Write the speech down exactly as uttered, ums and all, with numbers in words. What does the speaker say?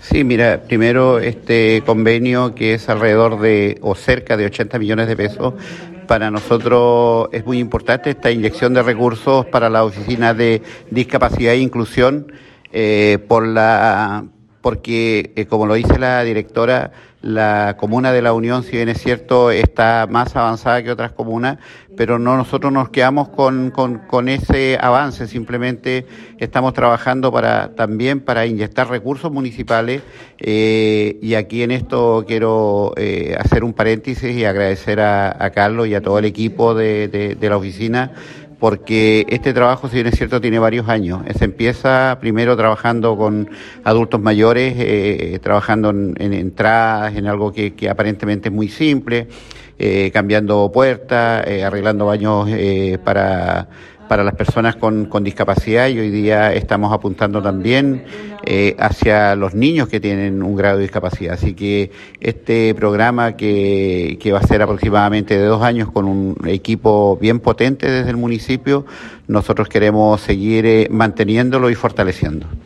Sí, mira, primero este convenio que es alrededor de o cerca de ochenta millones de pesos, para nosotros es muy importante esta inyección de recursos para la Oficina de Discapacidad e Inclusión, eh, por la porque, eh, como lo dice la directora, la comuna de La Unión, si bien es cierto, está más avanzada que otras comunas, pero no nosotros nos quedamos con, con, con ese avance, simplemente estamos trabajando para también para inyectar recursos municipales, eh, y aquí en esto quiero eh, hacer un paréntesis y agradecer a, a Carlos y a todo el equipo de, de, de la oficina, porque este trabajo, si bien es cierto, tiene varios años. Se empieza primero trabajando con adultos mayores, eh, trabajando en, en entradas, en algo que, que aparentemente es muy simple, eh, cambiando puertas, eh, arreglando baños eh, para, para las personas con, con discapacidad, y hoy día estamos apuntando también eh, hacia los niños que tienen un grado de discapacidad. Así que este programa que, que va a ser aproximadamente de dos años con un equipo bien potente desde el municipio, nosotros queremos seguir eh, manteniéndolo y fortaleciendo.